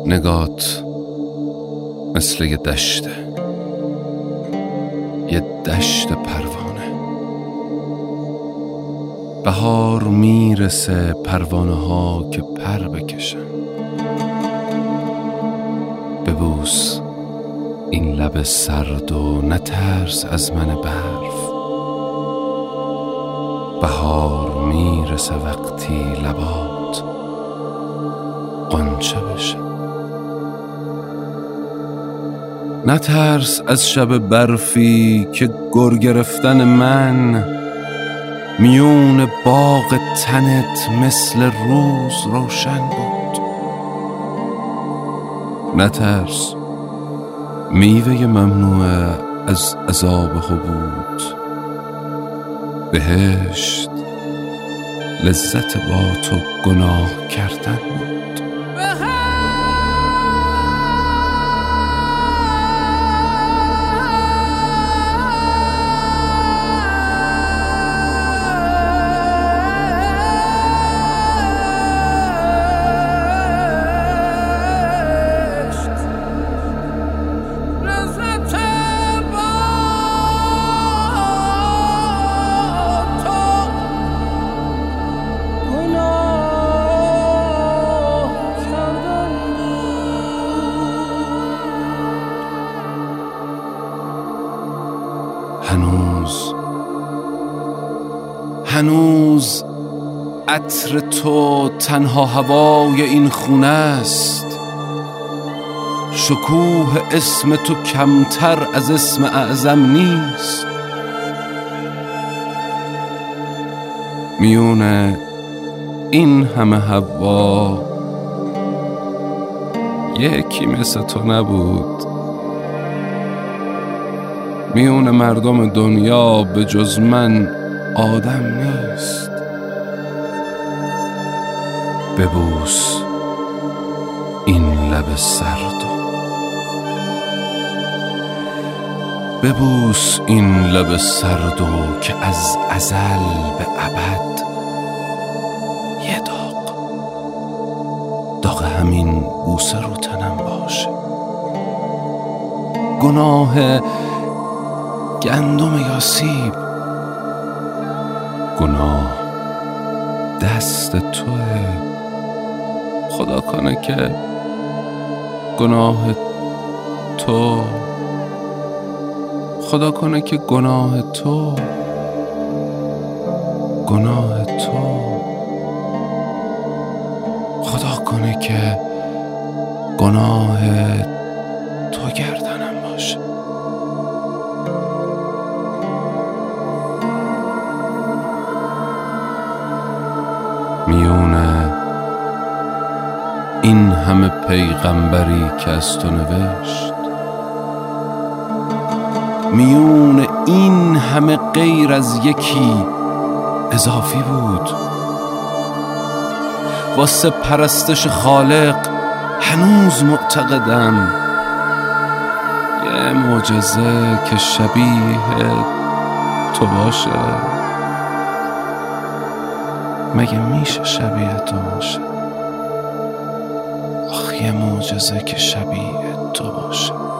نگات مثل یه دشت پروانه. بهار میرسه پروانه ها که پر بکشن. ببوس این لب سرد و نترس از من برف. بهار میرسه وقتی لبات غنچه بشه. نترس از شب برفی که گر گرفتن من میون باغ تنت مثل روز روشن بود. نترس میوه ممنوع از عذاب حبوط. بهشت لذت با تو گناه کردن بود. هنوز عطر تو تنها هوای این خونه است. شکوه اسم تو کمتر از اسم اعظم نیست. میون این همه هوا یکی مثل تو نبود. میون مردم دنیا به جز من آدم نیست. ببوس این لب سردو. ببوس این لب سردو که از ازل به ابد یه داغ همین بوسه رو تنم باشه. گناه گندم یا سیب، گناه دست توه. خدا کنه که گناه تو، خدا کنه که گناه تو خدا کنه که گناه تو گردنم باشه. میونه این همه پیغمبری که از تو نوشت، میون این همه غیر از یکی اضافی بود. واسه پرستش خالق هنوز معتقدم یه معجزه که شبیه تو باشه. مگه میشه شبیه تو باشه؟ آخ، یه معجزه که شبیه تو باشه.